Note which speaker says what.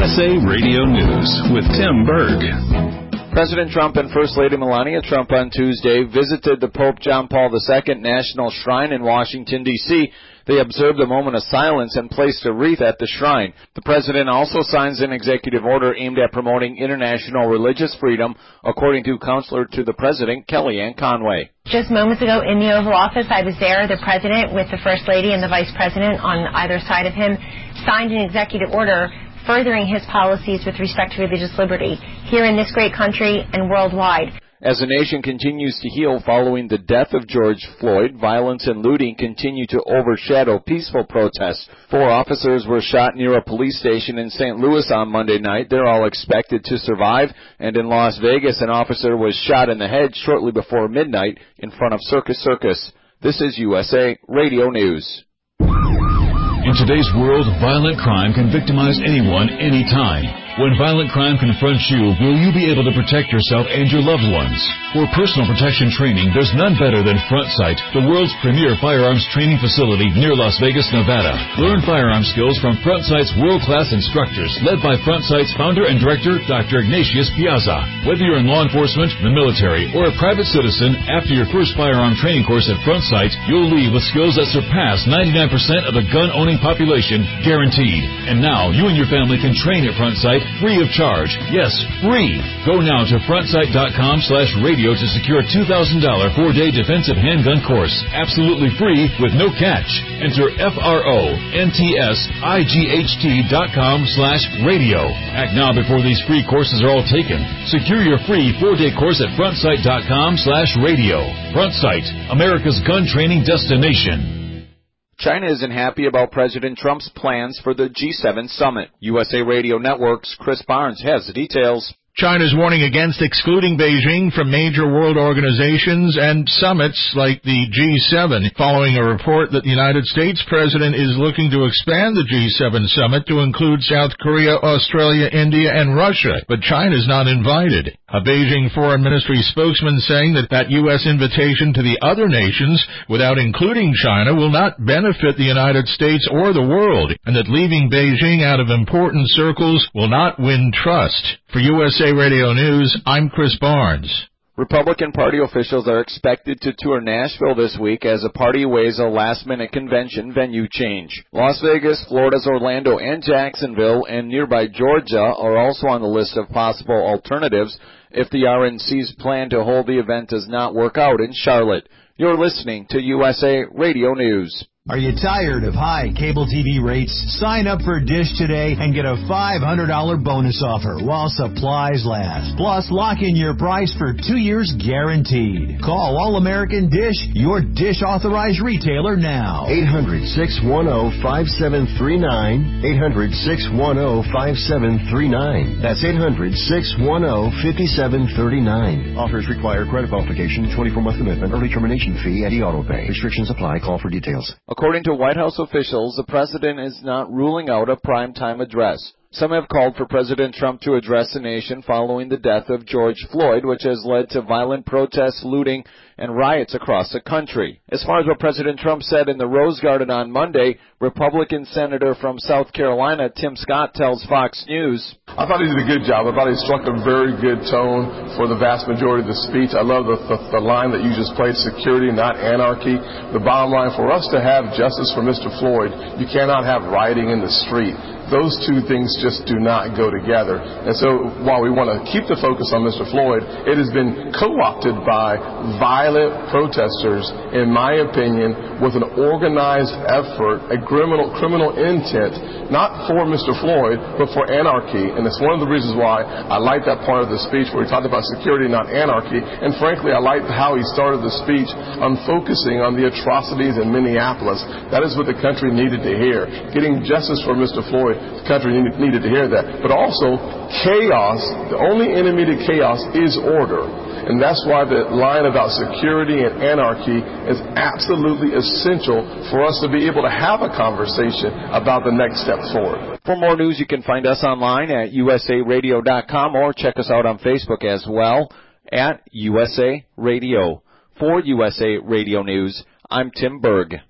Speaker 1: USA Radio News with Tim Berg.
Speaker 2: President Trump and First Lady Melania Trump on Tuesday visited the Pope John Paul II National Shrine in Washington, D.C. They observed a moment of silence and placed a wreath at the shrine. The president also signs an executive order aimed at promoting international religious freedom, according to Counselor to the President, Kellyanne Conway.
Speaker 3: Just moments ago in the Oval Office, I was there. The president with the First Lady and the Vice President on either side of him signed an executive order furthering his policies with respect to religious liberty here in this great country and worldwide.
Speaker 2: As the nation continues to heal following the death of George Floyd, violence and looting continue to overshadow peaceful protests. 4 officers were shot near a police station in St. Louis on Monday night. They're all expected to survive. And in Las Vegas, an officer was shot in the head shortly before midnight in front of Circus Circus. This is USA Radio News.
Speaker 4: In today's world, violent crime can victimize anyone, anytime. When violent crime confronts you, will you be able to protect yourself and your loved ones? For personal protection training, there's none better than Front Sight, the world's premier firearms training facility near Las Vegas, Nevada. Learn firearm skills from Front Sight's world-class instructors, led by Front Sight's founder and director, Dr. Ignatius Piazza. Whether you're in law enforcement, the military, or a private citizen, after your first firearm training course at Front Sight, you'll leave with skills that surpass 99% of the gun-owning population, guaranteed. And now, you and your family can train at Front Sight free of charge. Yes, free. Go now to frontsight.com/radio to secure a $2,000 4-day defensive handgun course. Absolutely free with no catch. Enter FRONTSIGHT.com/radio. Act now before these free courses are all taken. Secure your free 4-day course at frontsight.com/radio. Front Sight, America's gun training destination.
Speaker 2: China isn't happy about President Trump's plans for the G7 summit. USA Radio Network's Chris Barnes has the details.
Speaker 5: China's warning against excluding Beijing from major world organizations and summits like the G7, following a report that the United States president is looking to expand the G7 summit to include South Korea, Australia, India, and Russia, but China's not invited. A Beijing Foreign Ministry spokesman saying that U.S. invitation to the other nations, without including China, will not benefit the United States or the world, and that leaving Beijing out of important circles will not win trust. For USA Radio News, I'm Chris Barnes.
Speaker 2: Republican Party officials are expected to tour Nashville this week as the party weighs a last-minute convention venue change. Las Vegas, Florida's Orlando, and Jacksonville, and nearby Georgia are also on the list of possible alternatives if the RNC's plan to hold the event does not work out in Charlotte. You're listening to USA Radio News.
Speaker 6: Are you tired of high cable TV rates? Sign up for Dish today and get a $500 bonus offer while supplies last. Plus, lock in your price for 2 years guaranteed. Call All-American Dish, your Dish authorized retailer now.
Speaker 7: 800-610-5739. 800-610-5739. That's 800-610-5739. Offers require credit qualification, 24-month commitment, early termination fee, and e-auto pay. Restrictions apply. Call for details.
Speaker 2: According to White House officials, the president is not ruling out a primetime address. Some have called for President Trump to address the nation following the death of George Floyd, which has led to violent protests, looting, and riots across the country. As far as what President Trump said in the Rose Garden on Monday, Republican Senator from South Carolina, Tim Scott, tells Fox News,
Speaker 8: I thought he did a good job. I thought he struck a very good tone for the vast majority of the speech. I love the line that you just played, security, not anarchy. The bottom line, for us to have justice for Mr. Floyd, you cannot have rioting in the street. Those two things just do not go together. And so while we want to keep the focus on Mr. Floyd, it has been co-opted by violent protesters, in my opinion, with an organized effort, a criminal intent, not for Mr. Floyd, but for anarchy. And it's one of the reasons why I like that part of the speech where he talked about security, not anarchy. And frankly, I like how he started the speech on focusing on the atrocities in Minneapolis. That is what the country needed to hear. Getting justice for Mr. Floyd, the country needed to hear that. But also, chaos, the only enemy to chaos is order. And that's why the line about security and anarchy is absolutely essential for us to be able to have a conversation about the next step forward.
Speaker 2: For more news, you can find us online at usaradio.com or check us out on Facebook as well at USA Radio. For USA Radio News, I'm Tim Berg.